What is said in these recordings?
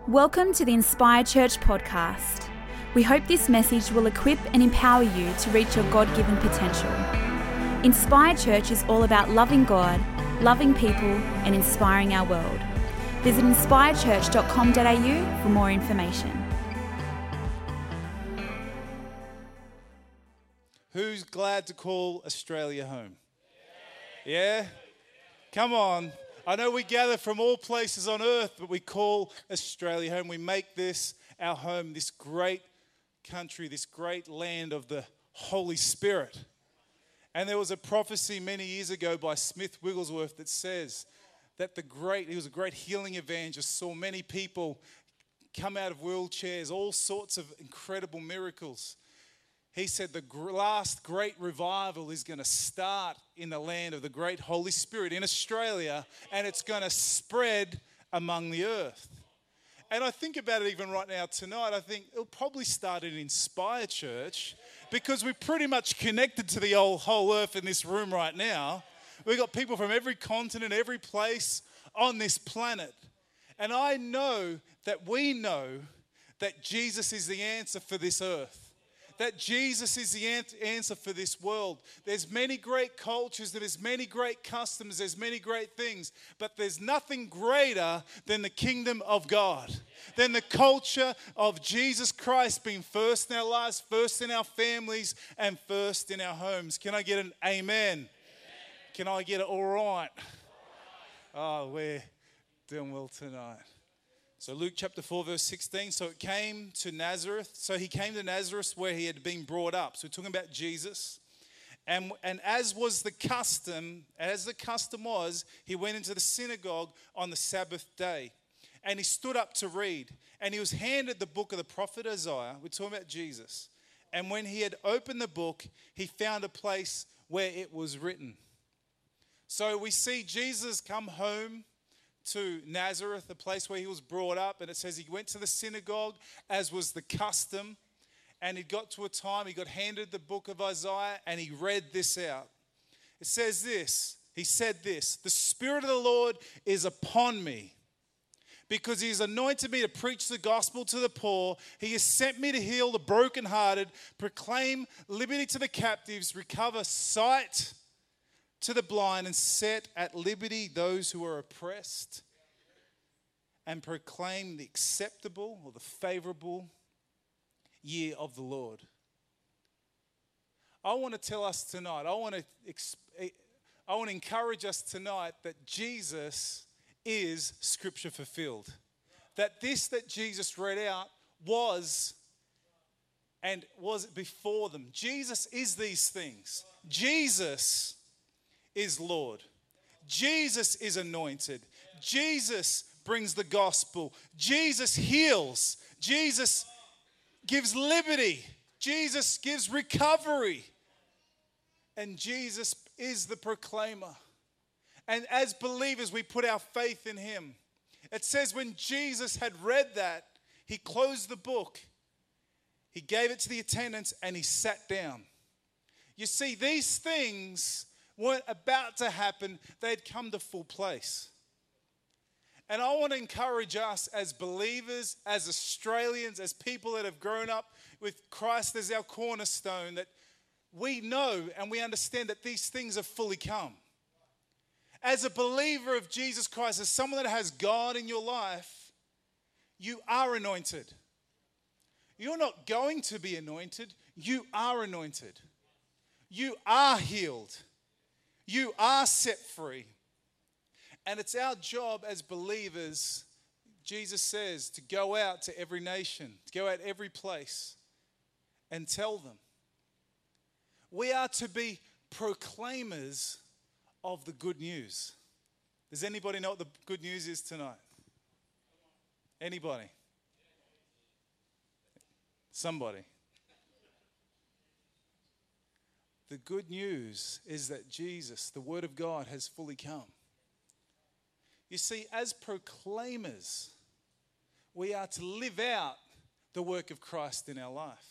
Welcome to the Inspire Church podcast. We hope this message will equip and empower you to reach your God-given potential. Inspire Church is all about loving God, loving people, and inspiring our world. Visit inspirechurch.com.au for more information. Who's glad to call Australia home? Yeah? Come on. I know we gather from all places on earth, but we call Australia home. We make this our home, this great country, this great land of the Holy Spirit. And there was a prophecy many years ago by Smith Wigglesworth that says that he was a great healing evangelist, saw many people come out of wheelchairs, all sorts of incredible miracles. He said the last great revival is going to start in the land of the great Holy Spirit in Australia, and it's going to spread among the earth. And I think about it even right now tonight, I think it'll probably start in Inspire Church because we're pretty much connected to the whole earth in this room right now. We've got people from every continent, every place on this planet. And I know that Jesus is the answer for this earth. That Jesus is the answer for this world. There's many great cultures, there's many great customs, there's many great things, but there's nothing greater than the kingdom of God, than the culture of Jesus Christ being first in our lives, first in our families, and first in our homes. Can I get an amen? Can I get it all right? Oh, we're doing well tonight. So Luke chapter 4, verse 16, he came to Nazareth where he had been brought up. So we're talking about Jesus. And as the custom was, he went into the synagogue on the Sabbath day. And he stood up to read. And he was handed the book of the prophet Isaiah. We're talking about Jesus. And when he had opened the book, he found a place where it was written. So we see Jesus come home to Nazareth, the place where he was brought up, and it says he went to the synagogue as was the custom, and he got to a time, he got handed the book of Isaiah, and he read this out. It says this, he said this, "The Spirit of the Lord is upon me, because he has anointed me to preach the gospel to the poor. He has sent me to heal the brokenhearted, proclaim liberty to the captives, recover sight to the blind, and set at liberty those who are oppressed, and proclaim the acceptable or the favorable year of the Lord." I want to tell us tonight, I want to encourage us tonight that Jesus is Scripture fulfilled. That this that Jesus read out was before them. Jesus is these things. Jesus is Lord. Jesus is anointed. Jesus brings the gospel. Jesus heals. Jesus gives liberty. Jesus gives recovery. And Jesus is the proclaimer. And as believers, we put our faith in him. It says when Jesus had read that, he closed the book. He gave it to the attendants and he sat down. You see, these things weren't about to happen, they'd come to full place. And I want to encourage us as believers, as Australians, as people that have grown up with Christ as our cornerstone, that we know and we understand that these things have fully come. As a believer of Jesus Christ, as someone that has God in your life, you are anointed. You're not going to be anointed, you are anointed. You are healed. You are set free. And it's our job as believers, Jesus says, to go out to every nation, to go out every place and tell them. We are to be proclaimers of the good news. Does anybody know what the good news is tonight? Anybody? Somebody. The good news is that Jesus, the Word of God, has fully come. You see, as proclaimers, we are to live out the work of Christ in our life.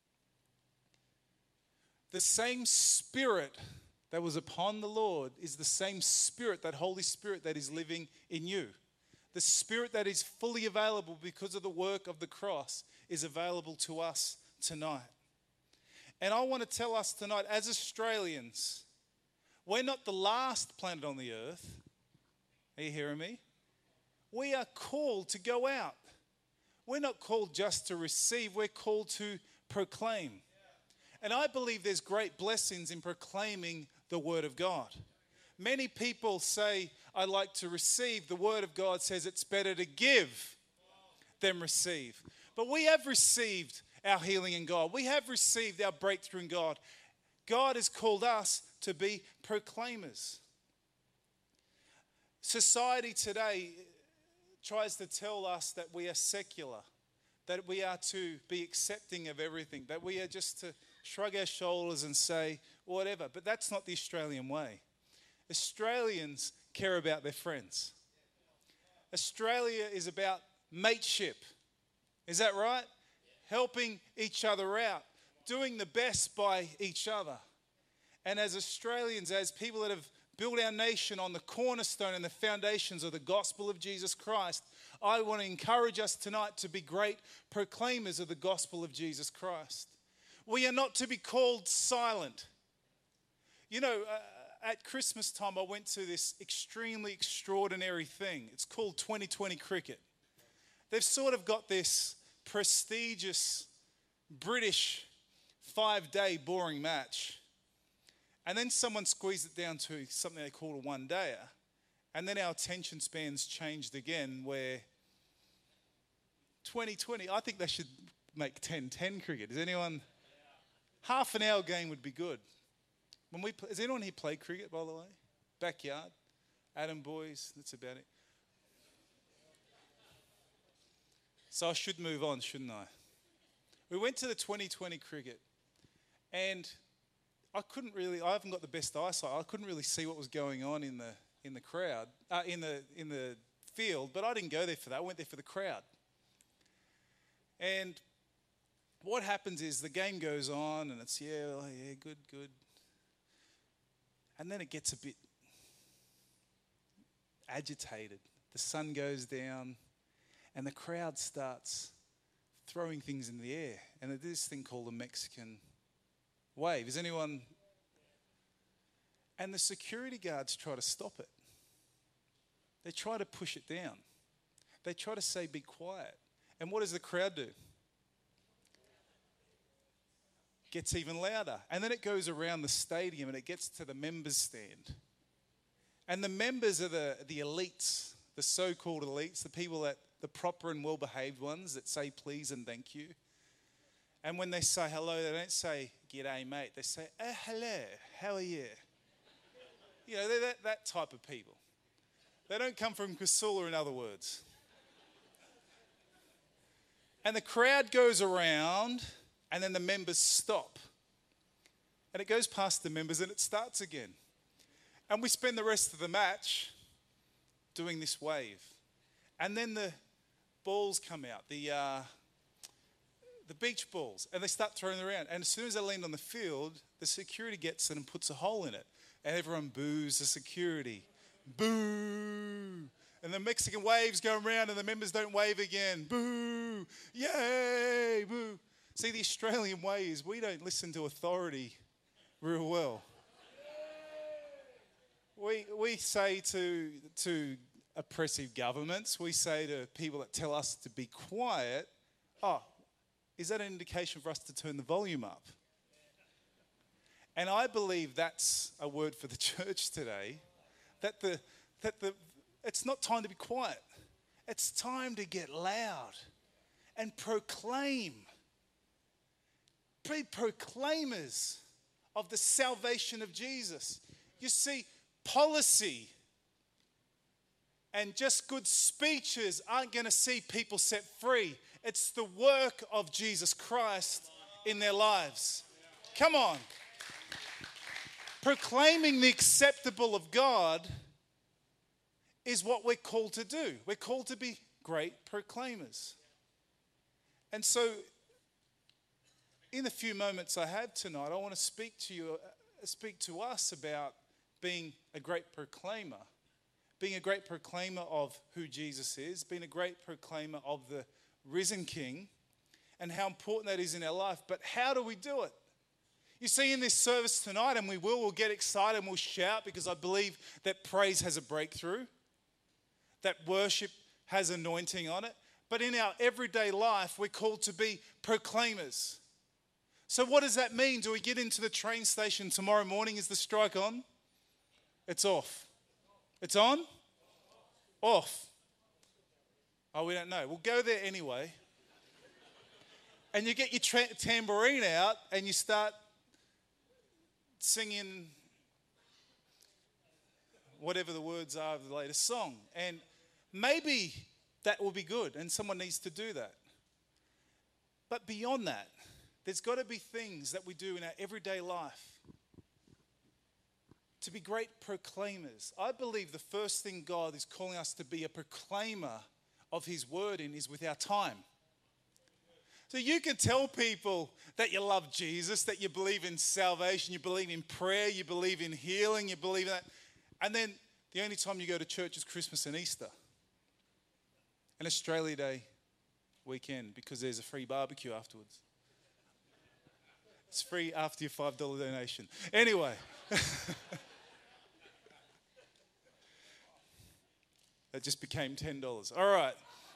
The same Spirit that was upon the Lord is the same Spirit, that Holy Spirit that is living in you. The Spirit that is fully available because of the work of the cross is available to us tonight. And I want to tell us tonight, as Australians, we're not the last planet on the earth. Are you hearing me? We are called to go out. We're not called just to receive, we're called to proclaim. And I believe there's great blessings in proclaiming the Word of God. Many people say, I like to receive. The Word of God says it's better to give than receive. But we have received our healing in God. We have received our breakthrough in God. God has called us to be proclaimers. Society today tries to tell us that we are secular, that we are to be accepting of everything, that we are just to shrug our shoulders and say whatever. But that's not the Australian way. Australians care about their friends. Australia is about mateship. Is that right? Helping each other out, doing the best by each other. And as Australians, as people that have build our nation on the cornerstone and the foundations of the gospel of Jesus Christ, I want to encourage us tonight to be great proclaimers of the gospel of Jesus Christ. We are not to be called silent. You know, at Christmas time, I went to this extremely extraordinary thing. It's called 2020 cricket. They've sort of got this prestigious British 5-day boring match. And then someone squeezed it down to something they call a one-dayer. And then our attention spans changed again where 2020, I think they should make 10-10 cricket. Is anyone? Half an hour game would be good. Has anyone here played cricket, by the way? Backyard? Adam boys, that's about it. So I should move on, shouldn't I? We went to the 2020 cricket and I haven't got the best eyesight. I couldn't really see what was going on in the crowd, in the field, but I didn't go there for that. I went there for the crowd. And what happens is the game goes on and it's, good. And then it gets a bit agitated. The sun goes down and the crowd starts throwing things in the air. And there's this thing called a Mexican wave. Is anyone? And the security guards try to stop it. They try to push it down. They try to say, be quiet. And what does the crowd do? Gets even louder. And then it goes around the stadium and it gets to the members' stand. And the members are the elites, the so-called elites, the proper and well-behaved ones that say please and thank you. And when they say hello, they don't say, g'day, mate. They say, oh, hello, how are you? You know, they're that type of people. They don't come from Casula, in other words. And the crowd goes around, and then the members stop. And it goes past the members, and it starts again. And we spend the rest of the match doing this wave. And then the balls come out, the beach balls, and they start throwing them around. And as soon as they land on the field, the security gets it and puts a hole in it. And everyone boos the security. Boo! And the Mexican waves go around and the members don't wave again. Boo! Yay! Boo! See, the Australian way is we don't listen to authority real well. We say to oppressive governments, we say to people that tell us to be quiet, is that an indication for us to turn the volume up? And I believe that's a word for the church today, that it's not time to be quiet. It's time to get loud and proclaim. Be proclaimers of the salvation of Jesus. You see, policy and just good speeches aren't going to see people set free. It's the work of Jesus Christ in their lives. Come on. Proclaiming the acceptable of God is what we're called to do. We're called to be great proclaimers. And so, in the few moments I have tonight, I want to speak to us about being a great proclaimer, being a great proclaimer of who Jesus is, being a great proclaimer of the risen King, and how important that is in our life. But how do we do it? You see, in this service tonight, and we'll get excited and we'll shout, because I believe that praise has a breakthrough, that worship has anointing on it. But in our everyday life, we're called to be proclaimers. So what does that mean? Do we get into the train station tomorrow morning? Is the strike on? It's off. It's on? Off. Oh, we don't know. We'll go there anyway. And you get your tambourine out and you start singing whatever the words are of the latest song. And maybe that will be good, and someone needs to do that. But beyond that, there's got to be things that we do in our everyday life to be great proclaimers. I believe the first thing God is calling us to be a proclaimer of his word in is with our time. So you can tell people that you love Jesus, that you believe in salvation, you believe in prayer, you believe in healing, you believe in that. And then the only time you go to church is Christmas and Easter. And Australia Day weekend, because there's a free barbecue afterwards. It's free after your $5 donation. Anyway. That just became $10. All right.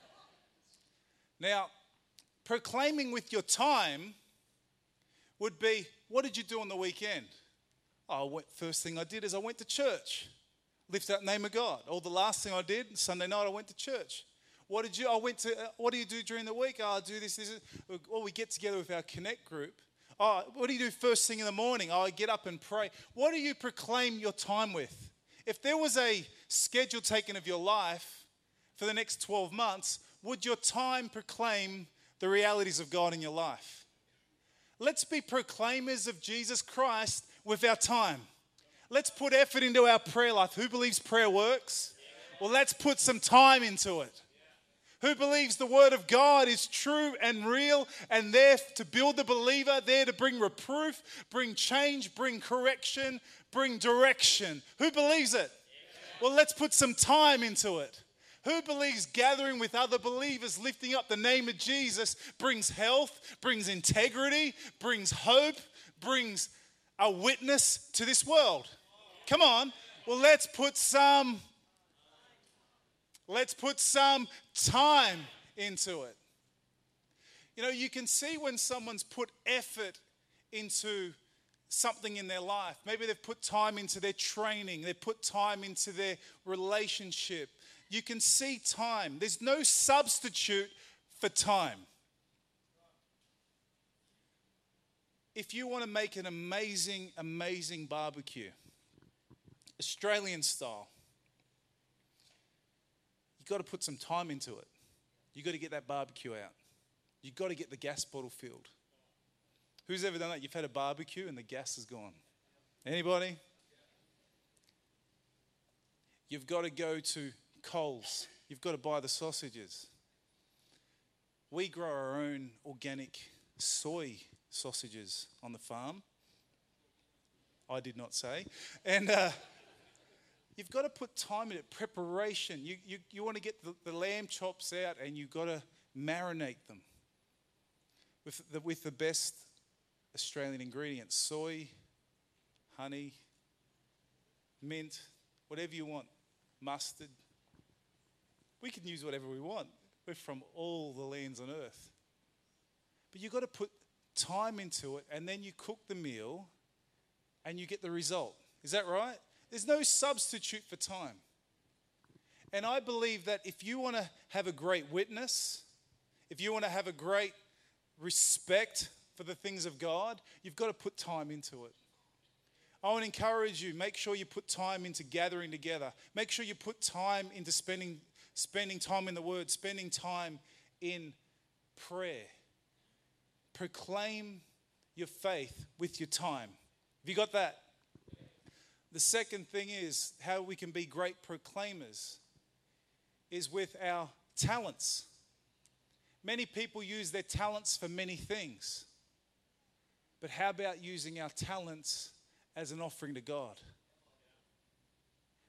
Now, proclaiming with your time would be, what did you do on the weekend? First thing I did is I went to church. Lift up the name of God. Or the last thing I did, Sunday night I went to church. What do you do during the week? I do this. Or we get together with our Connect group. What do you do first thing in the morning? I get up and pray. What do you proclaim your time with? If there was a schedule taken of your life for the next 12 months, would your time proclaim the realities of God in your life? Let's be proclaimers of Jesus Christ with our time. Let's put effort into our prayer life. Who believes prayer works? Well, let's put some time into it. Who believes the word of God is true and real and there to build the believer, there to bring reproof, bring change, bring correction, bring direction? Who believes it? Well, let's put some time into it. Who believes gathering with other believers, lifting up the name of Jesus, brings health, brings integrity, brings hope, brings a witness to this world? Come on. Well, let's put some time into it. You know, you can see when someone's put effort into something in their life. Maybe they've put time into their training. They've put time into their relationship. You can see time. There's no substitute for time. If you want to make an amazing, amazing barbecue, Australian style, you've got to put some time into it. You've got to get that barbecue out. You've got to get the gas bottle filled. Who's ever done that? You've had a barbecue and the gas is gone. Anybody? You've got to go to Coles. You've got to buy the sausages. We grow our own organic soy sausages on the farm. I did not say. And you've got to put time in it, preparation. You want to get the lamb chops out and you've got to marinate them with the best Australian ingredients. Soy, honey, mint, whatever you want. Mustard. We can use whatever we want. We're from all the lands on earth. But you've got to put time into it, and then you cook the meal and you get the result. Is that right? There's no substitute for time. And I believe that if you want to have a great witness, if you want to have a great respect for the things of God, you've got to put time into it. I want to encourage you, make sure you put time into gathering together. Make sure you put time into spending time in the Word, spending time in prayer. Proclaim your faith with your time. Have you got that? The second thing is how we can be great proclaimers is with our talents. Many people use their talents for many things. But how about using our talents as an offering to God?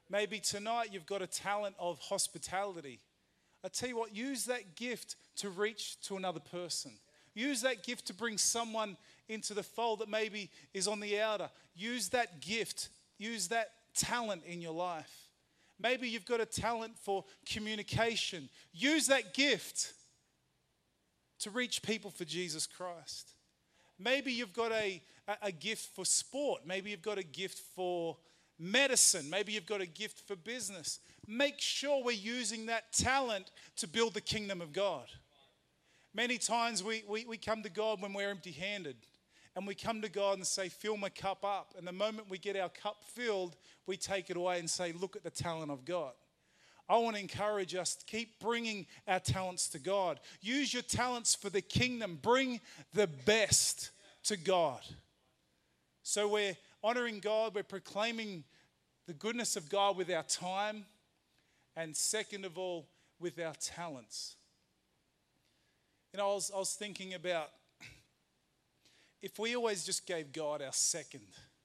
Maybe tonight you've got a talent of hospitality. I tell you what, use that gift to reach to another person. Use that gift to bring someone into the fold that maybe is on the outer. Use that gift, use that talent in your life. Maybe you've got a talent for communication. Use that gift to reach people for Jesus Christ. Maybe you've got a gift for sport. Maybe you've got a gift for medicine. Maybe you've got a gift for business. Make sure we're using that talent to build the kingdom of God. Many times we come to God when we're empty-handed. And we come to God and say, fill my cup up. And the moment we get our cup filled, we take it away and say, look at the talent of God. I want to encourage us to keep bringing our talents to God. Use your talents for the kingdom. Bring the best to God. So we're honoring God. We're proclaiming the goodness of God with our time. And second of all, with our talents. You know, I was thinking about if we always just gave God our second,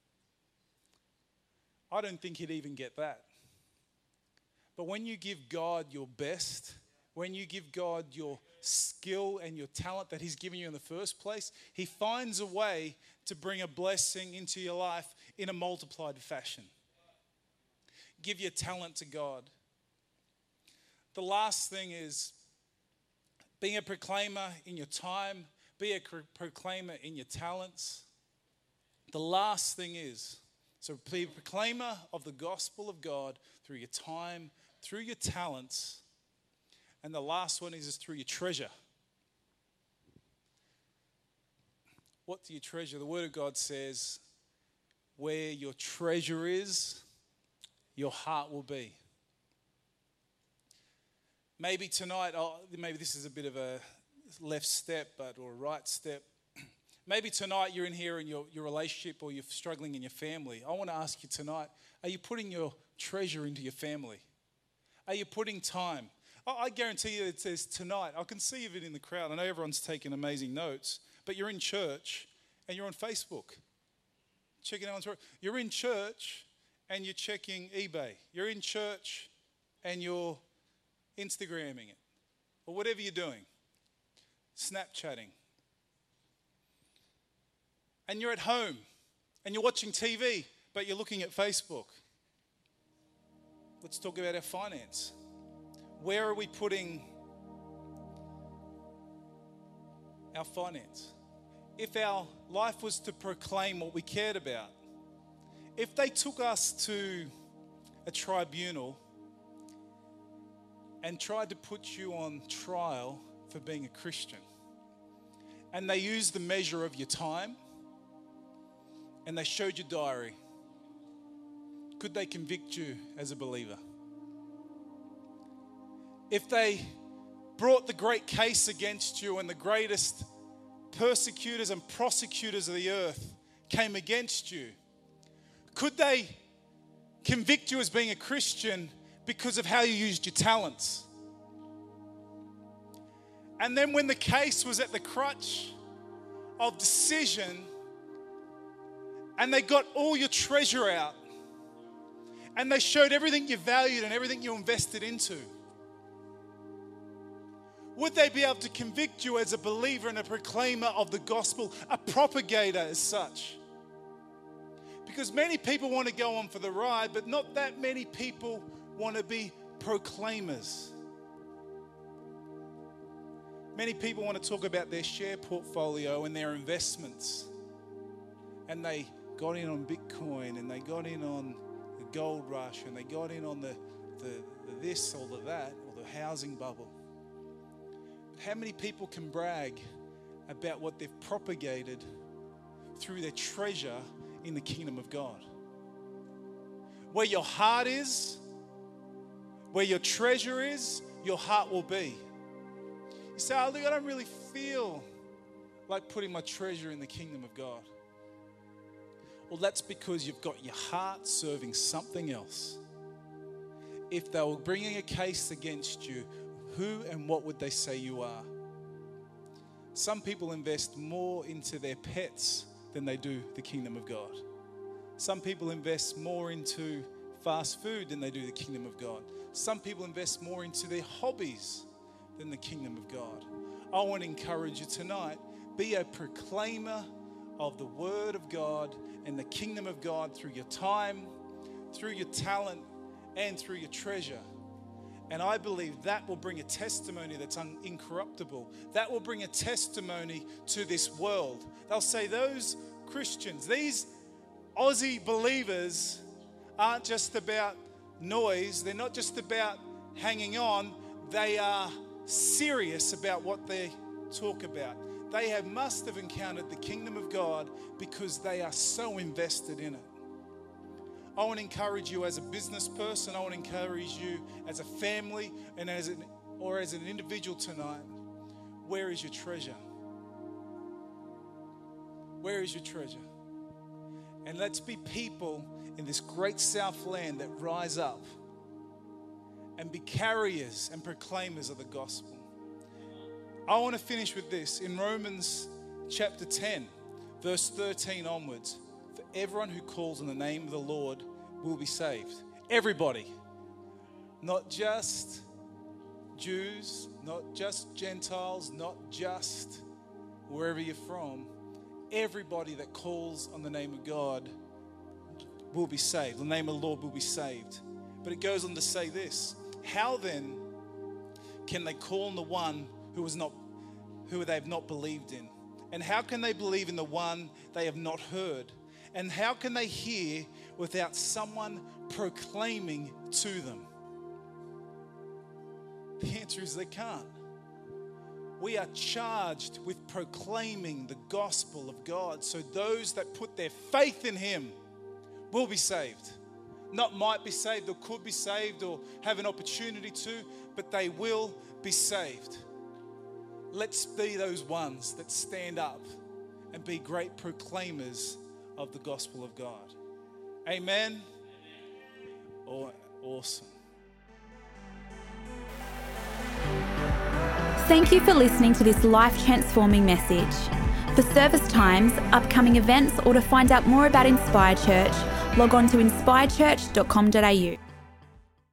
I don't think he'd even get that. But when you give God your best, when you give God your skill and your talent that he's given you in the first place, he finds a way to bring a blessing into your life in a multiplied fashion. Give your talent to God. The last thing is being a proclaimer in your time. Be a proclaimer in your talents. The last thing is, so be a proclaimer of the gospel of God through your time, through your talents. And the last one is through your treasure. What do you treasure? The Word of God says, where your treasure is, your heart will be. Maybe tonight, maybe this is a bit of a left step or a right step. Maybe tonight you're in here in your relationship or you're struggling in your family. I want to ask you tonight, are you putting your treasure into your family? Are you putting time? I guarantee you it says tonight. I can see it in the crowd. I know everyone's taking amazing notes, but you're in church and you're on Facebook. Checking out. You're in church and you're checking eBay. You're in church and you're Instagramming it or whatever you're doing. Snapchatting. And you're at home and you're watching TV, but you're looking at Facebook. Let's talk about our finance. Where are we putting our finance? If our life was to proclaim what we cared about, if they took us to a tribunal and tried to put you on trial for being a Christian, and they used the measure of your time, and they showed your diary, could they convict you as a believer? If they brought the great case against you and the greatest persecutors and prosecutors of the earth came against you, could they convict you as being a Christian because of how you used your talents? And then when the case was at the crutch of decision and they got all your treasure out and they showed everything you valued and everything you invested into, would they be able to convict you as a believer and a proclaimer of the gospel, a propagator as such? Because many people want to go on for the ride, but not that many people want to be proclaimers. Many people want to talk about their share portfolio and their investments. And they got in on Bitcoin and they got in on the gold rush and they got in on the this or the that or the housing bubble. How many people can brag about what they've propagated through their treasure in the kingdom of God? Where your heart is, where your treasure is, your heart will be. You say, oh, look, I don't really feel like putting my treasure in the kingdom of God. Well, that's because you've got your heart serving something else. If they were bringing a case against you, who and what would they say you are? Some people invest more into their pets than they do the kingdom of God. Some people invest more into fast food than they do the kingdom of God. Some people invest more into their hobbies than the kingdom of God. I want to encourage you tonight, be a proclaimer of the word of God and the kingdom of God through your time, through your talent, and through your treasure. And I believe that will bring a testimony that's incorruptible. That will bring a testimony to this world. They'll say those Christians, these Aussie believers aren't just about noise. They're not just about hanging on. They are serious about what they talk about. They must have encountered the kingdom of God because they are so invested in it. I want to encourage you as a business person. I want to encourage you as a family and as an individual tonight. Where is your treasure? Where is your treasure? And let's be people in this great South land that rise up and be carriers and proclaimers of the gospel. I want to finish with this. In Romans chapter 10, verse 13 onwards, for everyone who calls on the name of the Lord will be saved. Everybody. Not just Jews, not just Gentiles, not just wherever you're from. Everybody that calls on the name of God will be saved. The name of the Lord will be saved. But it goes on to say this. How then can they call on the one who they have not believed in? And how can they believe in the one they have not heard? And how can they hear without someone proclaiming to them? The answer is they can't. We are charged with proclaiming the gospel of God, so those that put their faith in Him will be saved. Not might be saved or could be saved or have an opportunity to, but they will be saved. Let's be those ones that stand up and be great proclaimers of the gospel of God. Amen? Awesome. Thank you for listening to this life-transforming message. For service times, upcoming events, or to find out more about Inspire Church, log on to inspirechurch.com.au.